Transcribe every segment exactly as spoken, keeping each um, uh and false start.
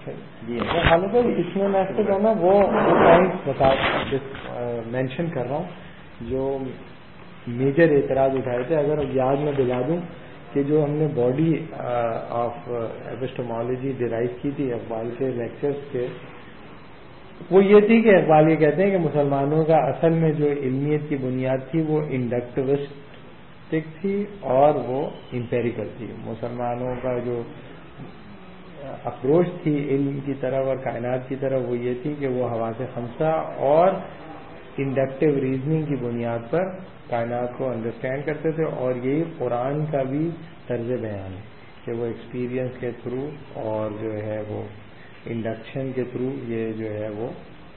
جی حالانکہ اس میں میں سے جو نا وہ پوائنٹ بتا مینشن کر رہا ہوں جو میجر اعتراض اٹھائے تھے. اگر یاد میں دلا دوں کہ جو ہم نے باڈی آف ایپسٹمالوجی ڈرائیو کی تھی اقبال کے لیکچرز کے, وہ یہ تھی کہ اقبال یہ کہتے ہیں کہ مسلمانوں کا اصل میں جو علمیت کی بنیاد تھی وہ انڈکٹیوسٹک تھی اور وہ امپیریکل تھی. مسلمانوں کا جو اپروچ تھی علم کی طرف اور کائنات کی طرف وہ یہ تھی کہ وہ حواس خمسہ اور انڈکٹیو ریزننگ کی بنیاد پر کائنات کو انڈرسٹینڈ کرتے تھے, اور یہی قرآن کا بھی طرز بیان ہے کہ وہ ایکسپیرئنس کے تھرو اور جو ہے وہ انڈکشن کے تھرو یہ جو ہے وہ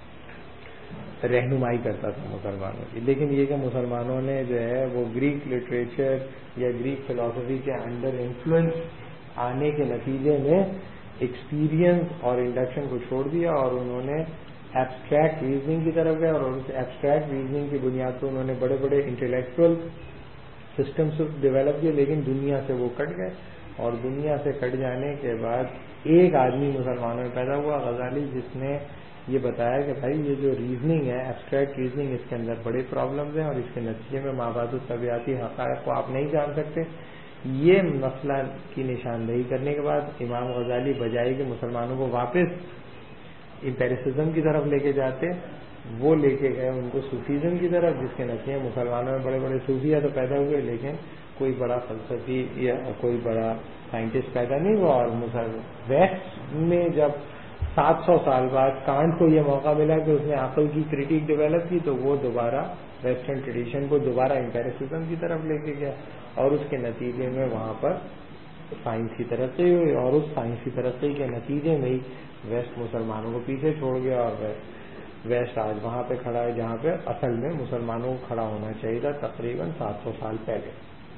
رہنمائی کرتا تھا مسلمانوں کی. لیکن یہ کہ مسلمانوں نے جو ہے وہ گریک لٹریچر یا گریک فلاسفی کے انڈر انفلوئنس آنے کے نتیجے میں ایکسپیرئنس اور انڈکشن کو چھوڑ دیا اور انہوں نے ایبسٹریکٹ ریزننگ کی طرف گئے, اور اس ایبسٹریکٹ ریزننگ کی بنیاد پر انہوں نے بڑے بڑے انٹلیکچوئل سسٹمس ڈیولپ کیے, لیکن دنیا سے وہ کٹ گئے. اور دنیا سے کٹ جانے کے بعد ایک آدمی مسلمانوں میں پیدا ہوا, غزالی, جس نے یہ بتایا کہ بھائی یہ جو ریزننگ ہے ایبسٹریکٹ ریزننگ, اس کے اندر بڑے پرابلمز ہیں اور اس کے نتیجے میں مابعد الطبیعاتی حقائق کو آپ نہیں جان سکتے. یہ مسئلہ کی نشاندہی کرنے کے بعد امام غزالی بجائے کہ مسلمانوں کو واپس امپیریسزم کی طرف لے کے جاتے, وہ لے کے گئے ان کو صوفیزم کی طرف, جس کے نتیجے مسلمانوں میں بڑے بڑے صوفیہ تو پیدا ہوئے لیکن کوئی بڑا فلسفی یا کوئی بڑا سائنٹسٹ پیدا نہیں ہوا. اور ویسٹ میں جب سات سو سال بعد کانٹ کو یہ موقع ملا کہ اس نے عقل کی کریٹک ڈیولپ کی, تو وہ دوبارہ ویسٹرن ٹریڈیشن کو دوبارہ امپیریسزم کی طرف لے کے گیا, اور اس کے نتیجے میں وہاں پر سائنس کی ترقی ہوئی, اور اس سائنس کی ترقی کے نتیجے میں ہی ویسٹ مسلمانوں کو پیچھے چھوڑ گیا, اور ویسٹ آج وہاں پہ کھڑا ہے جہاں پہ اصل میں مسلمانوں کو کھڑا ہونا چاہیے تھا تقریباً سات سو سال پہلے.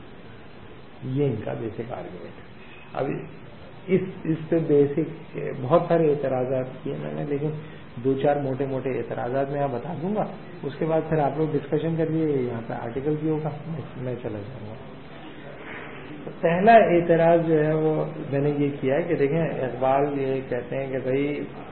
یہ ان کا بیسک آرگومنٹ ہے. اب اس اس پہ بیسک بہت سارے اعتراضات کیے میں نے, لیکن دو چار موٹے موٹے اعتراضات میں آپ بتا دوں گا, اس کے بعد پھر آپ لوگ ڈسکشن کر لیے. یہاں پہ آرٹیکل بھی ہوگا, میں چلا جاؤں گا. پہلا اعتراض جو ہے وہ میں نے یہ کیا ہے کہ دیکھیں اقبال یہ کہتے ہیں کہ بھائی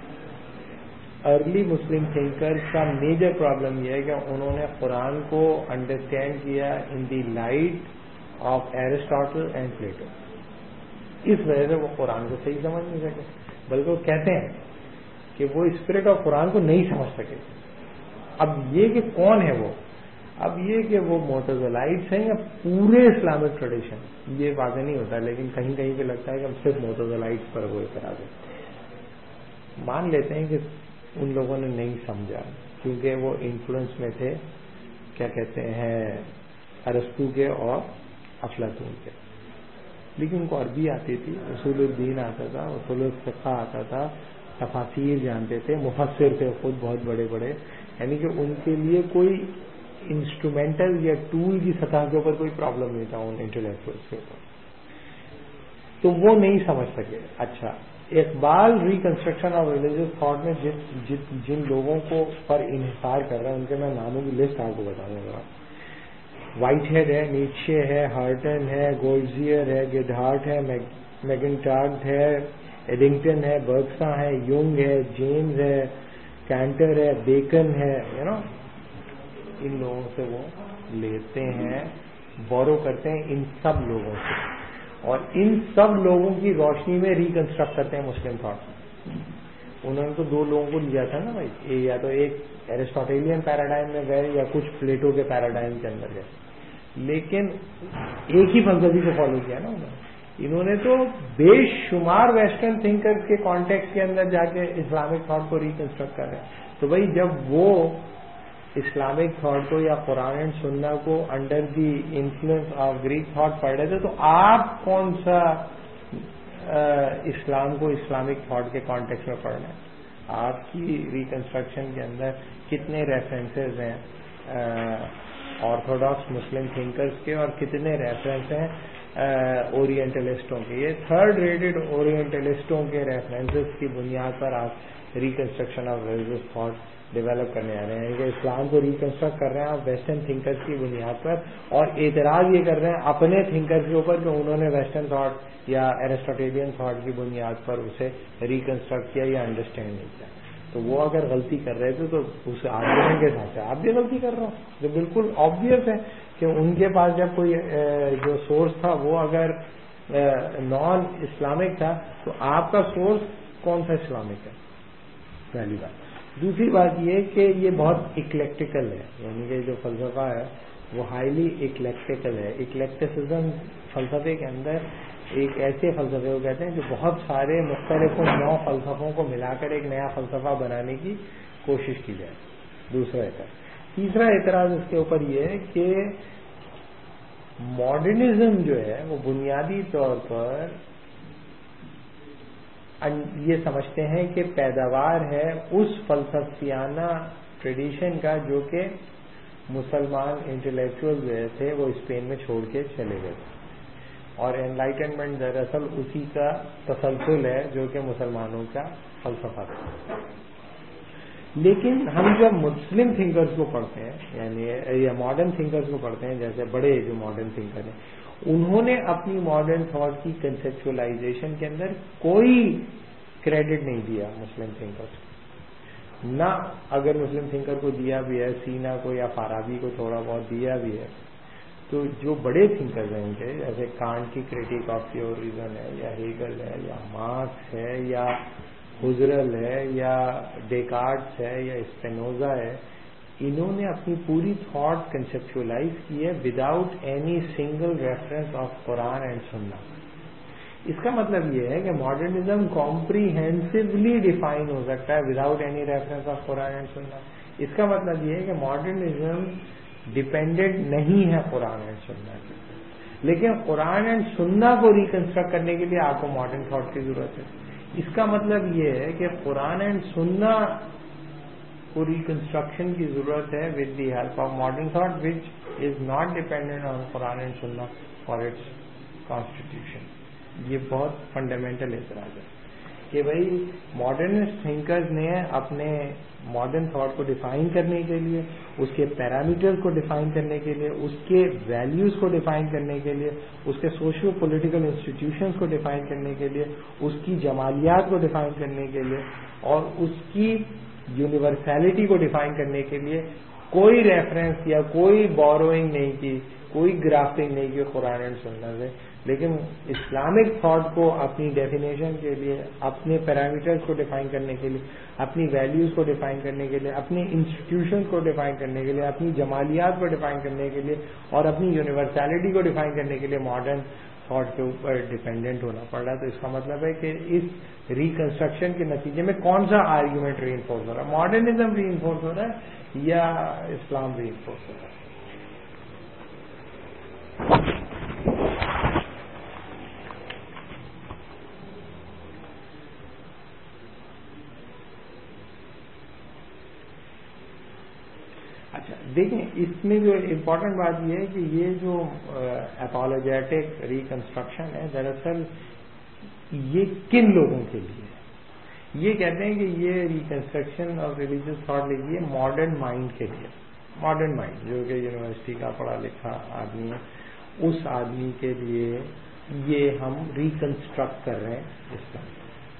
ارلی مسلم تھنکرز کا میجر پرابلم یہ ہے کہ انہوں نے قرآن کو انڈرسٹینڈ کیا in the light of Aristotle and Plato. اس وجہ سے وہ قرآن کو صحیح سمجھ نہیں سکے, بلکہ وہ کہتے ہیں کہ وہ اسپرٹ آف قرآن کو نہیں سمجھ سکے. اب یہ کہ کون ہے وہ, اب یہ کہ وہ معتزلائٹس ہیں یا پورے اسلامک ٹریڈیشن, یہ واضح نہیں ہوتا, لیکن کہیں کہیں پہ لگتا ہے کہ ہم صرف معتزلائٹس پر وہ اعتراض ہے. مان لیتے ہیں کہ ان لوگوں نے نہیں سمجھا کیونکہ وہ انفلوئنس میں تھے کیا کہتے ہیں ارسطو کے اور افلاطون کے, لیکن ان کو عربی آتی تھی, اصول الدین آتا تھا, اصول الفقہ آتا تھا, تفاسیر جانتے تھے, مفسر تھے خود بہت بڑے بڑے, یعنی کہ ان کے لیے کوئی انسٹرومینٹل یا ٹول کی سطح کے اوپر کوئی پرابلم نہیں تھا ان انٹلیکچوئلس کے اوپر, تو وہ نہیں سمجھ سکے. اچھا, Iqbal reconstruction of religious thought میں جن جن لوگوں کو پر انحصار کر رہے ہیں ان کے میں ناموں کی لسٹ آپ کو بتاؤں گا. وائٹ ہیڈ ہے, نیچے ہے, ہارٹن ہے, گولڈزیئر ہے, گیڈ ہارٹ ہے, میگنٹارڈ ہے, ایڈنگٹن ہے, برکسا ہے, یونگ ہے, جیمز ہے, کینٹر ہے, بیکن ہے, یو نو ان لوگوں سے وہ لیتے ہیں, بورو کرتے ہیں ان سب لوگوں سے, اور ان سب لوگوں کی روشنی میں ریکنسٹرکٹ کرتے ہیں مسلم تھاٹ. انہوں نے تو دو لوگوں کو لیا تھا نا بھائی, یا تو ایک ایرسٹوٹیلین پیراڈائم میں گئے یا کچھ پلیٹو کے پیراڈائم کے اندر گئے, لیکن ایک ہی فلسفی کو فالو کیا نا انہوں نے. انہوں نے تو بے شمار ویسٹرن تھنکر کے کانٹیکٹ کے اندر جا کے اسلامک تھاٹ کو ریکنسٹرکٹ کر رہے ہیں. تو بھائی جب وہ اسلامک تھاٹ کو یا قرآن اینڈ سنہ کو under the influence of Greek thought پڑھ رہے تھے, تو آپ کون سا اسلام کو اسلامک تھاٹ کے کانٹیکس میں پڑھ رہے ہیں؟ آپ کی ریکنسٹرکشن کے اندر کتنے ریفرنسز ہیں آرتھوڈاکس مسلم تھنکرز کے, اور کتنے ریفرنس ہیں اورینٹلسٹوں کے؟ یہ تھرڈ ریٹڈ اورینٹلسٹوں کے ریفرنسز کی بنیاد پر آپ reconstruction of religious thought develop کرنے آ رہے ہیں کہ اسلام کو ریکنسٹرکٹ کر رہے ہیں آپ ویسٹرن تھنکرز کی بنیاد پر, اور اعتراض یہ کر رہے ہیں اپنے تھنکرز کے اوپر کہ انہوں نے ویسٹرن تھاٹ یا ایرسٹوٹیلین تھاٹ کی بنیاد پر اسے ریکنسٹرکٹ کیا یا انڈرسٹینڈ نہیں کیا. تو وہ اگر غلطی کر رہے تھے تو اس آرگومنٹ کے ساتھ آپ بھی غلطی کر رہے ہو. جو بالکل آبویس ہے کہ ان کے پاس جب کوئی جو سورس تھا وہ اگر نان اسلامک تھا تو آپ کا سورس کون سا اسلامک ہے, پہلی بات. دوسری بات یہ کہ یہ بہت اکلیکٹیکل ہے, یعنی کہ جو فلسفہ ہے وہ ہائیلی اکلیکٹیکل ہے. اکلیکٹسزم فلسفے کے اندر ایک ایسے فلسفے کو کہتے ہیں جو بہت سارے مختلف نو فلسفوں کو ملا کر ایک نیا فلسفہ بنانے کی کوشش کی جائے. دوسرا اعتراض. تیسرا اعتراض اس کے اوپر یہ ہے کہ ماڈرنزم جو ہے وہ بنیادی طور پر یہ سمجھتے ہیں کہ پیداوار ہے اس فلسفیانہ ٹریڈیشن کا جو کہ مسلمان انٹلیکچوئل جو تھے وہ اسپین میں چھوڑ کے چلے گئے, اور انلائٹنمنٹ دراصل اسی کا تسلسل ہے جو کہ مسلمانوں کا فلسفہ تھا. لیکن ہم جب مسلم تھنکرز کو پڑھتے ہیں یعنی یا ماڈرن تھنکرز کو پڑھتے ہیں, جیسے بڑے جو ماڈرن تھنکر ہیں, انہوں نے اپنی ماڈرن تھاٹ کی کنسیپچولائزیشن کے اندر کوئی کریڈٹ نہیں دیا مسلم تھنکرز کو. نہ اگر مسلم تھنکر کو دیا بھی ہے, سینا کو یا فارابی کو تھوڑا بہت دیا بھی ہے, تو جو بڑے تھنکرز ہیں ان کے, جیسے کانٹ کی کریٹک آف پیور ریزن ہے, یا ہیگل ہے, یا مارکس ہے, یا ہزرل ہے, یا ڈیکارٹس ہے, یا اسپینوزا ہے, انہوں نے اپنی پوری تھاٹ کنسیپچولائز کی ہے without any single reference of قرآن اینڈ سنہ. اس کا مطلب یہ ہے کہ ماڈرنزم کمپریہینسولی ڈیفائن ہو سکتا ہے وداؤٹ اینی ریفرنس آف قرآن اینڈ سنہ. اس کا مطلب یہ ہے کہ ماڈرنزم ڈیپینڈنٹ نہیں ہے قرآن اینڈ سنہ کے, لیکن قرآن اینڈ سنہ کو ریکنسٹرکٹ کرنے کے لیے آپ کو ماڈرن تھاٹ کی ضرورت ہے. اس کا مطلب یہ ہے کہ قرآن اینڈ سنہ کو ریکنسٹرکشن کی ضرورت ہے with the help of modern thought which is not dependent on قرآن اینڈ سنہ فار اٹس کانسٹیٹیوشن. یہ بہت فنڈامنٹل اعتراض ہے کہ بھائی ماڈرنسٹ تھنکرز نے اپنے ماڈرن تھاٹ کو ڈیفائن کرنے کے لیے, اس کے پیرامیٹرز کو ڈیفائن کرنے کے لیے, اس کے ویلیوز کو ڈیفائن کرنے کے لیے, اس کے سوشیو پولیٹیکل انسٹیٹیوشنز کو ڈیفائن کرنے کے لیے, اس کی جمالیات کو ڈیفائن کرنے کے لیے, اور اس کی یونیورسلٹی کو ڈیفائن کرنے کے لیے کوئی ریفرنس یا کوئی بوروئنگ نہیں کی, کوئی گرافٹنگ نہیں کی قرآن اینڈ سنہ سے. لیکن اسلامک تھاٹ کو اپنی ڈیفینیشن کے لیے, اپنے پیرامیٹرز کو ڈیفائن کرنے کے لیے, اپنی ویلیوز کو ڈیفائن کرنے کے لیے, اپنی انسٹیٹیوشنز کو ڈیفائن کرنے کے لیے, اپنی جمالیات کو ڈیفائن کرنے کے لیے, اور اپنی یونیورسلٹی کو ڈیفائن کرنے کے لیے ماڈرن تھاٹ کے اوپر ڈیپینڈنٹ ہونا پڑ رہا ہے. تو اس کا مطلب ہے کہ اس ریکنسٹرکشن کے نتیجے میں کون سا آرگیومنٹ ری انفورس ہو رہا ہے, ماڈرنزم ری انفورس ہو رہا ہے یا اسلام ری انفورس ہو رہا ہے. اچھا دیکھیں, اس میں جو امپورٹنٹ بات یہ ہے کہ یہ جو اپالوجیٹک ریکنسٹرکشن ہے دراصل یہ کن لوگوں کے لیے ہے. یہ کہتے ہیں کہ یہ ریکنسٹرکشن آف ریلیجیس تھاٹ لکھیے ماڈرن مائنڈ کے لیے. ماڈرن مائنڈ جو کہ یونیورسٹی کا پڑھا لکھا آدمی ہے, اس آدمی کے لیے یہ ہم ریکنسٹرکٹ کر رہے ہیں اسلام.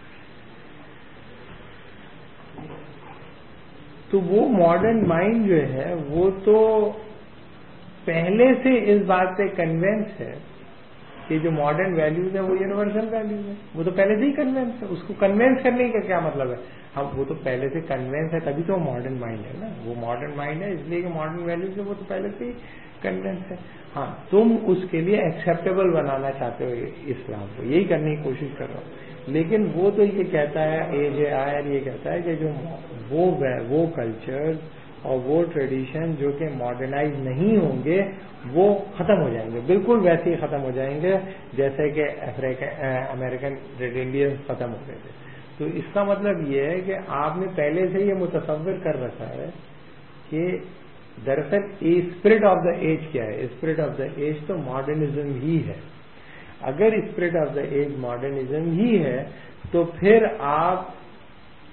تو وہ ماڈرن مائنڈ جو ہے وہ تو پہلے سے اس بات سے کنوینس ہے کہ جو ماڈرن ویلیوز ہیں وہ یونیورسل ویلیوز ہیں. وہ تو پہلے سے ہی کنوینس ہے. اس کو کنوینس کرنے کا کیا مطلب ہے, ہم وہ تو پہلے سے کنوینس ہے تبھی تو وہ ماڈرن مائنڈ ہے نا. وہ ماڈرن مائنڈ ہے اس لیے کہ ماڈرن ویلیوز ہے وہ تو پہلے سے ہی کنوینس ہے. ہاں تم اس کے لیے ایکسیپٹیبل بنانا چاہتے ہو اسلام کو, یہی کرنے کی کوشش کر رہا ہو. لیکن وہ تو یہ کہتا ہے, اے جے آئر یہ کہتا ہے کہ جو وہ وہ کلچر اور وہ ٹریڈیشن جو کہ ماڈرنائز نہیں ہوں گے وہ ختم ہو جائیں گے, بالکل ویسے ہی ختم ہو جائیں گے جیسے کہ افریقن امریکن ریڈ انڈین ختم ہو گئے تھے. تو اس کا مطلب یہ ہے کہ آپ نے پہلے سے یہ متصور کر رکھا ہے کہ دراصل اسپرٹ آف دا ایج کیا ہے. اسپرٹ آف دا ایج تو ماڈرنزم ہی ہے. اگر spirit of the age modernism ہی ہے تو پھر آپ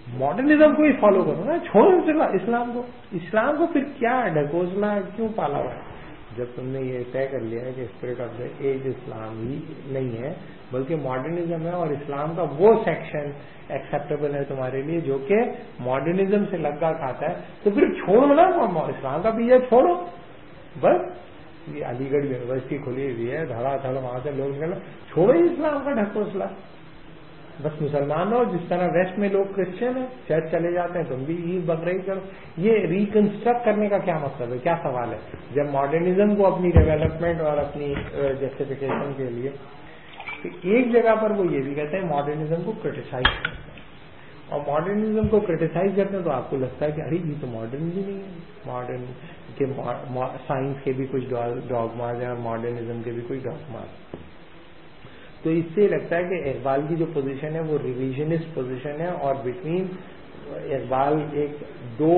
ماڈرنزم کو ہی فالو کرو نا, چھوڑو اسلام کو. اسلام کو پھر کیا ڈھکوسلا کیوں پالا ہوا ہے؟ جب تم نے یہ طے کر لیا ہے کہ اسپرٹ آف دا ایج اسلام ہی نہیں ہے بلکہ ماڈرنزم ہے, اور اسلام کا وہ سیکشن ایکسیپٹیبل ہے تمہارے لیے جو کہ ماڈرنزم سے لگا کھاتا ہے, تو پھر چھوڑو نا اسلام کا پیچھے چھوڑو. بس یہ علی گڑھ یونیورسٹی کھلی ہوئی ہے, دھڑا دھڑ وہاں سے لوگ نکلنا, چھوڑو ہی اسلام کا ڈھکوسلا. بس مسلمان ہو, جس طرح ویسٹ میں لوگ کرسچن ہیں, چرچ چلے جاتے ہیں, تم بھی عید بقرعید کرو. یہ ریکنسٹرکٹ کرنے کا کیا مطلب ہے, کیا سوال ہے؟ جب ماڈرنزم کو اپنی ڈیولپمنٹ اور اپنی جسٹیفیکیشن کے لیے, ایک جگہ پر وہ یہ بھی کہتے ہیں ماڈرنزم کو کرٹیسائز کرتے ہیں, اور ماڈرنزم کو کرٹیسائز کرتے ہیں تو آپ کو لگتا ہے کہ ارے یہ تو ماڈرن بھی نہیں ہے, ماڈرن کے سائنس کے بھی کچھ ڈاگماز ہیں اور ماڈرنزم کے بھی کچھ ڈاگماز. تو اس سے لگتا ہے کہ اقبال کی جو پوزیشن ہے وہ ریویژنسٹ پوزیشن ہے, اور بٹوین اقبال ایک دو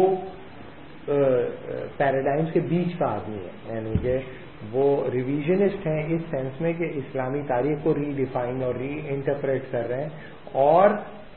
پیراڈائمس کے بیچ کا آدمی ہے, یعنی کہ وہ ریویژنسٹ ہیں اس سینس میں کہ اسلامی تاریخ کو ری ڈیفائن اور ری انٹرپریٹ کر رہے ہیں, اور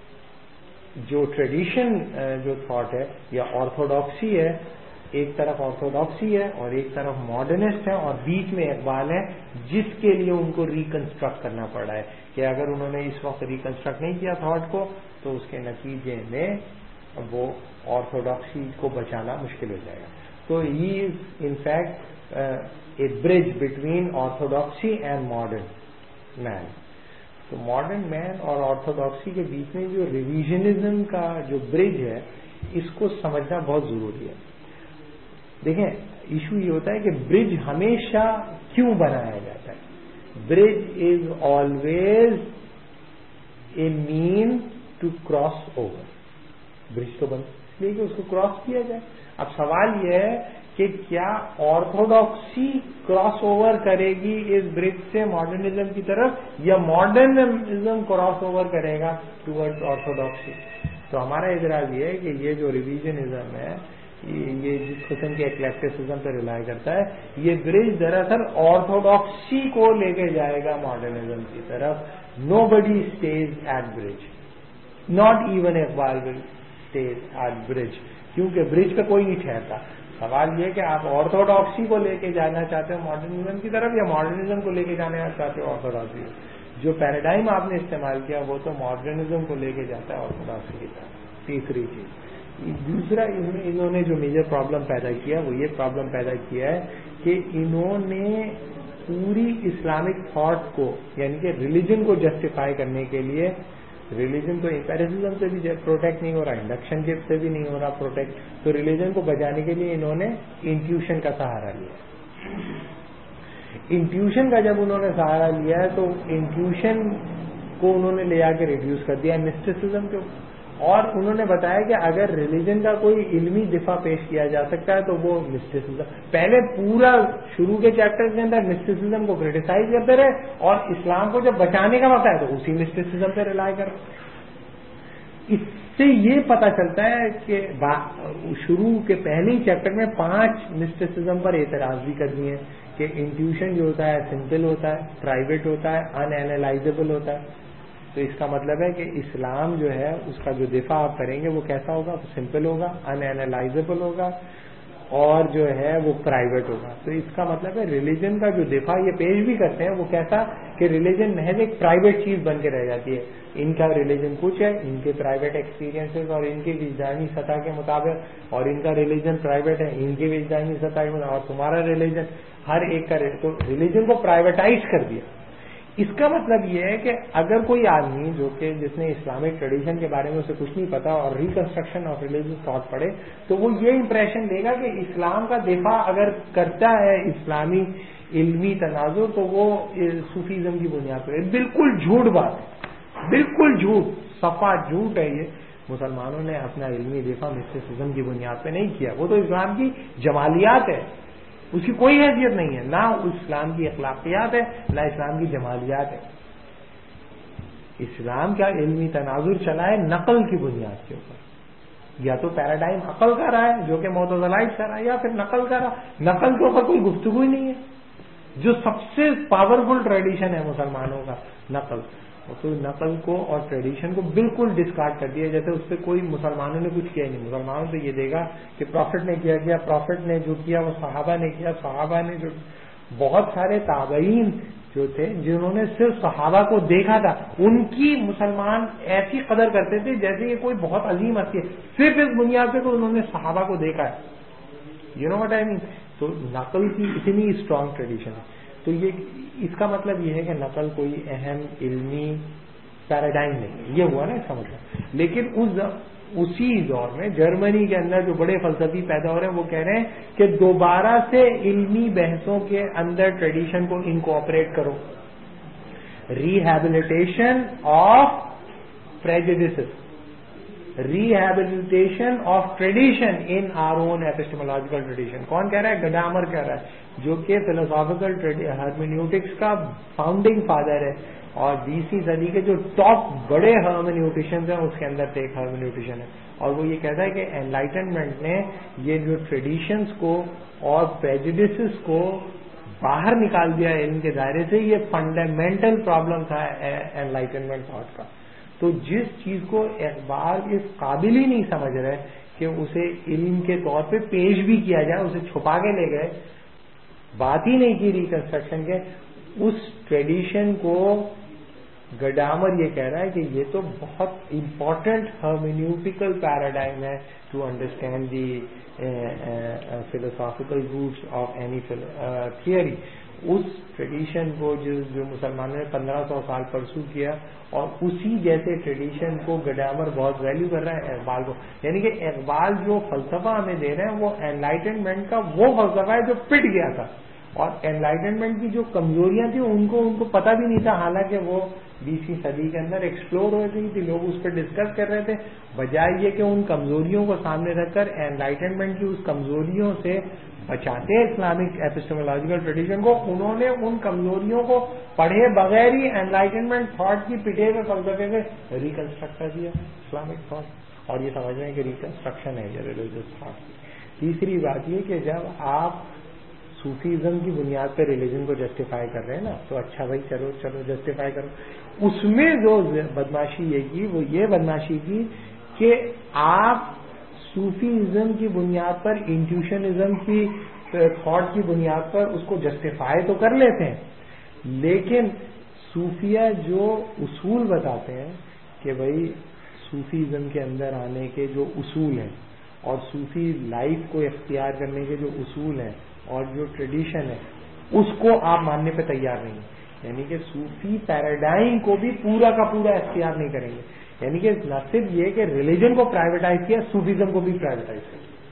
جو ٹریڈیشن جو تھاٹ ہے یا آرتھوڈاکسی ہے, ایک طرف آرتھوڈاکسی ہے اور ایک طرف ماڈرنسٹ ہے, اور بیچ میں اقبال ہے جس کے لیے ان کو ریکنسٹرکٹ کرنا پڑا ہے کہ اگر انہوں نے اس وقت ریکنسٹرکٹ نہیں کیا تھاٹ کو تو اس کے نتیجے میں وہ آرتھوڈاکسی کو بچانا مشکل ہو جائے گا. تو he is in fact a bridge between orthodoxy and modern man. تو ماڈرن مین اور آرتھوڈاکسی کے بیچ میں جو ریویژنزم کا جو برج ہے اس کو سمجھنا بہت ضروری ہے. دیکھیں ایشو یہ ہوتا ہے کہ برج ہمیشہ کیوں بنایا جاتا ہے؟ Bridge is always a mean to cross over. Bridge تو بن اس لیے کہ اس کو کراس کیا جائے. اب سوال یہ ہے کہ کیا آرتھوڈاکسی کراس اوور کرے گی اس برج سے ماڈرنزم کی طرف, یا ماڈرنزم کراس اوور کرے گا ٹوورڈ آرتھوڈاکسی؟ تو ہمارا اعتراض یہ ہے کہ یہ جو ریویژنزم ہے, یہ جس قسم کے ایکلیکٹسزم پہ ریلائی کرتا ہے, یہ برج دراصل آرتھوڈاکسی کو لے کے جائے گا ماڈرنزم کی طرف. Nobody stays at bridge, not even Iqbal will stays at bridge, کیونکہ برج پہ کوئی نہیں ٹھہرتا. سوال یہ کہ آپ آرتھوڈاکسی کو لے کے جانا چاہتے ہو ماڈرنزم کی طرف, یا ماڈرنزم کو لے کے جانا چاہتے ہو آرتھوڈاکسی. جو پیراڈائم آپ نے استعمال کیا وہ تو ماڈرنزم کو لے کے جاتا ہے آرتھوڈاکسی کی طرف. تیسری چیز, دوسرا انہوں نے جو میجر پرابلم پیدا کیا وہ یہ پرابلم پیدا کیا ہے کہ انہوں نے پوری اسلامک تھاٹ کو, یعنی کہ ریلیجن کو جسٹیفائی کرنے کے لیے, ریلیجن تو امپیریسزم سے بھی پروٹیکٹ نہیں ہو رہا, انڈکشن سے بھی نہیں ہو رہا پروٹیکٹ, تو ریلیجن کو بچانے کے لیے انہوں نے انٹیوشن کا سہارا لیا. انٹیوشن کا جب انہوں نے سہارا لیا ہے تو انٹیوشن کو انہوں نے لے آ کے ریڈیوس کر دیا مسٹسزم کے, اور انہوں نے بتایا کہ اگر ریلیجن کا کوئی علمی دفاع پیش کیا جا سکتا ہے تو وہ مسٹسزم. پہلے پورا شروع کے چیپٹر کے اندر مسٹسزم کو کریٹیسائز کرتے رہے, اور اسلام کو جب بچانے کا وقت ہے تو اسی مسٹسزم پہ ریلائی کر. اس سے یہ پتا چلتا ہے کہ شروع کے پہلے چیپٹر میں پانچ مسٹسزم پر اعتراض بھی کر دیے کہ انٹیوشن جو ہوتا ہے سمپل ہوتا ہے, پرائیویٹ ہوتا ہے, ان اینالائزیبل ہوتا ہے. تو اس کا مطلب ہے کہ اسلام جو ہے اس کا جو دفاع آپ کریں گے وہ کیسا ہوگا؟ سمپل ہوگا, ان اینالائزیبل ہوگا, اور جو ہے وہ پرائیویٹ ہوگا. تو اس کا مطلب ہے ریلیجن کا جو دفاع یہ پیش بھی کرتے ہیں وہ کیسا کہ ریلیجن محض ایک پرائیویٹ چیز بن کے رہ جاتی ہے. ان کا ریلیجن کچھ ہے, ان کے پرائیویٹ ایکسپیرینسز اور ان کی وجدانی سطح کے مطابق, اور ان کا ریلیجن پرائیویٹ ہے ان کی وجدانی سطح کے مطابق, اور تمہارا ریلیجن ہر ایک کا. تو ریلیجن کو پرائیویٹائز کر دیا. اس کا مطلب یہ ہے کہ اگر کوئی آدمی جو کہ جس نے اسلامک ٹریڈیشن کے بارے میں اسے کچھ نہیں پتا اور ریکنسٹرکشن آف ریلیجیس تھاٹ پڑھے تو وہ یہ امپریشن دے گا کہ اسلام کا دفاع اگر کرتا ہے اسلامی علمی تناظر تو وہ صوفیزم کی بنیاد پر. بالکل جھوٹ بات ہے, بالکل جھوٹ, صفا جھوٹ ہے. یہ مسلمانوں نے اپنا علمی دفاع مسٹسزم کی بنیاد پہ نہیں کیا, وہ تو اسلام کی جمالیات ہے, اس کی کوئی حیثیت نہیں ہے. نہ اسلام کی اخلاقیات ہے نہ اسلام کی جمالیات ہے. اسلام کا علمی تناظر چلا ہے نقل کی بنیاد کے اوپر, یا تو پیراڈائم عقل کا رہا ہے جو کہ معتزلائٹ کا رہا ہے, یا پھر نقل کا رہا. نقل کے اوپر کوئی گفتگو ہی نہیں ہے, جو سب سے پاورفل ٹریڈیشن ہے مسلمانوں کا نقل. تو نقل کو اور ٹریڈیشن کو بالکل ڈسکارڈ کر دیا, جیسے اس پہ کوئی مسلمانوں نے کچھ کیا نہیں. مسلمانوں تو یہ دے گا کہ پروفٹ نے کیا کیا, پروفٹ نے جو کیا وہ صحابہ نے کیا, صحابہ نے جو, بہت سارے تابعین جو تھے جنہوں نے صرف صحابہ کو دیکھا تھا, ان کی مسلمان ایسی قدر کرتے تھے جیسے یہ کوئی بہت عظیم ہستی ہے, صرف اس بنیاد پہ تو انہوں نے صحابہ کو دیکھا ہے. You know what I mean. تو نقل کی اتنی اسٹرانگ ٹریڈیشن ہے. تو یہ اس کا مطلب یہ ہے کہ نقل کوئی اہم علمی پیراڈائم نہیں, یہ ہوا نا اس کا مطلب. لیکن اس اسی دور میں جرمنی کے اندر جو بڑے فلسفی پیدا ہو رہے ہیں وہ کہہ رہے ہیں کہ دوبارہ سے علمی بحثوں کے اندر ٹریڈیشن کو انکارپوریٹ کرو. Rehabilitation of prejudices, rehabilitation of tradition in our own epistemological tradition. کون کہہ رہا ہے؟ گڈامر کہہ رہا ہے, جو کہ فلسافیکل ہرمینیوٹکس کا فاؤنڈنگ فادر ہے, اور بیسویں صدی کے جو ٹاپ بڑے ہرمینیوٹیشنز ہیں اس کے اندر سے ایک ہرمینیوٹیشن ہے. اور وہ یہ کہتا ہے کہ انلائٹنمنٹ نے یہ جو ٹریڈیشنز کو اور پریجوڈسز کو باہر نکال دیا علم کے دائرے سے. یہ فنڈامنٹل پرابلم تھا انلائٹنمنٹ تھاٹ کا. تو جس چیز کو اقبال اس قابل ہی نہیں سمجھ رہے کہ اسے علم کے طور پہ پیش بھی کیا جائے, اسے چھپا کے لے گئے, بات ہی نہیں کی ریکنسٹرکشن کے, اس ٹریڈیشن کو گڈامر یہ کہہ رہا ہے کہ یہ تو بہت امپورٹنٹ ہرمینیوٹیکل پیراڈائم ہے to understand the philosophical roots of any theory. اس ٹریڈیشن کو جو جو مسلمانوں نے پندرہ سو سال پرسو کیا, اور اسی جیسے ٹریڈیشن کو گڈامر بہت ویلیو کر رہا ہے اقبال کو. یعنی کہ اقبال جو فلسفہ ہمیں دے رہے ہیں وہ انلائٹنمنٹ کا وہ فلسفہ ہے جو پٹ گیا تھا, اور انلائٹنمنٹ کی جو کمزوریاں تھیں ان کو ان کو پتہ بھی نہیں تھا, حالانکہ وہ بیسویں صدی کے اندر ایکسپلور ہو رہی تھی, لوگ اس پہ ڈسکس کر رہے تھے. بجائے یہ کہ ان کمزوریوں کو سامنے رکھ کر انلائٹنمنٹ کی اس کمزوریوں سے بچاتے اسلامک ایپسٹمولوجیکل ٹریڈیشن کو, انہوں نے ان کمزوریوں کو پڑھے بغیر ہی انلائٹنمنٹ تھاٹ کی پٹے ہوئے فلسفے سے ریکنسٹرکٹ کر دیا اسلامک تھاٹ, اور یہ سمجھ رہے ہیں کہ ریکنسٹرکشن ہے یہ ریلیجس تھاٹ کی. تیسری بات یہ کہ جب آپ صوفیزم کی بنیاد پہ ریلیجن کو جسٹیفائی کر رہے ہیں نا, تو اچھا بھائی چلو چلو جسٹیفائی کرو. اس میں جو بدماشی یہ کی وہ یہ بدماشی کی کہ آپ صوفیزم کی بنیاد پر, انٹیوشنزم کی تھاٹ کی بنیاد پر اس کو جسٹیفائی تو کر لیتے ہیں, لیکن صوفیہ جو اصول بتاتے ہیں کہ بھائی صوفیزم کے اندر آنے کے جو اصول ہیں اور صوفی لائف کو اختیار کرنے کے جو اصول ہیں اور جو ٹریڈیشن ہے, اس کو آپ ماننے پہ تیار نہیں. یعنی کہ صوفی پیراڈائم کو بھی پورا کا پورا اختیار نہیں کریں گے. یعنی کہ نہ صرف یہ کہ ریلیجن کو پرائیویٹائز کیا, صوفیزم کو بھی پرائیویٹائز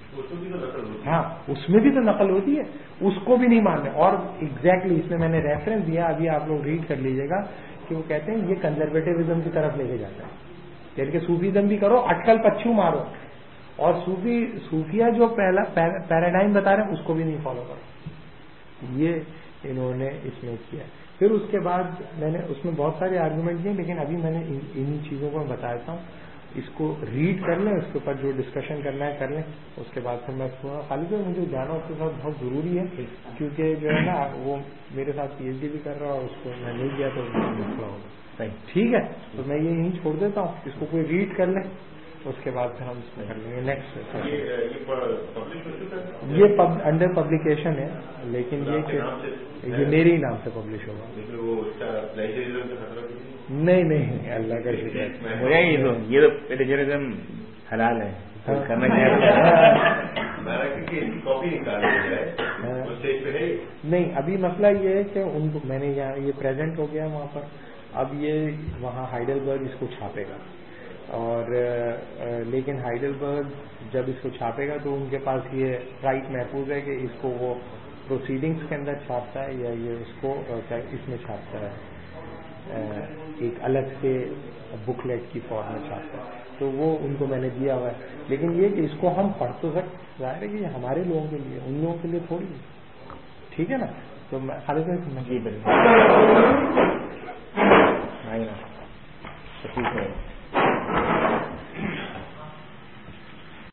کیا. ہاں, اس میں بھی تو نقل ہوتی ہے, اس کو بھی نہیں ماننے. اور ایگزیکٹلی اس میں میں نے ریفرنس دیا, ابھی آپ لوگ ریڈ کر لیجیے گا کہ وہ کہتے ہیں یہ کنزرویٹیوزم کی طرف لے کے جاتا ہے. یعنی کہ صوفیزم بھی کرو, اٹکل پچھو مارو, اور صوفی صوفیہ جو پہلا پیراڈائم بتا رہے ہیں اس کو بھی نہیں فالو کرو. یہ انہوں نے اس میں کیا. پھر اس کے بعد میں نے اس میں بہت سارے آرگومنٹ دیے, لیکن ابھی میں نے انہی چیزوں کو بتا دیتا ہوں. اس کو ریڈ کر لیں, اس کے اوپر جو ڈسکشن کرنا ہے کر لیں. اس کے بعد پھر میں خالد بھائی مجھے جانا اس کے ساتھ بہت ضروری ہے, کیونکہ جو ہے نا وہ میرے ساتھ پی ایچ ڈی بھی کر رہا ہے, اور اس کو میں نہیں گیا تو مسئلہ ہوگا. ٹھیک ہے, تو میں یہ یہیں چھوڑ دیتا ہوں, اس کو کوئی ریڈ کر لیں, اس کے بعد پھر ہم اس میں کر لیں گے نیکسٹ. یہ انڈر پبلیکیشن ہے, لیکن یہ کہ یہ میرے ہی نام سے پبلش ہوگا. نہیں نہیں, اللہ کا شکر. یہ تو پلیجرزم حلال ہے, کرنا نہیں. ابھی مسئلہ یہ ہے کہ ان کو میں نے یہاں یہ پریزنٹ ہو گیا وہاں پر, اب یہ وہاں ہائیڈلبرگ اس کو چھاپے گا, اور لیکن ہائیڈلبرگ جب اس کو چھاپے گا تو ان کے پاس یہ رائٹ محفوظ ہے کہ اس کو وہ پروسیڈنگز کے اندر چھاپتا ہے یا یہ اس کو اس میں چھاپتا ہے, ایک الگ سے بکلیٹ کی فارم میں چھاپتا ہے. تو وہ ان کو میں نے دیا ہوا ہے, لیکن یہ کہ اس کو ہم پڑھ تو سکتے, ظاہر ہے کہ یہ ہمارے لوگوں کے لیے, ان لوگوں کے لیے تھوڑی. ٹھیک ہے نا, تو میں خالد بھائی ٹھیک ہے.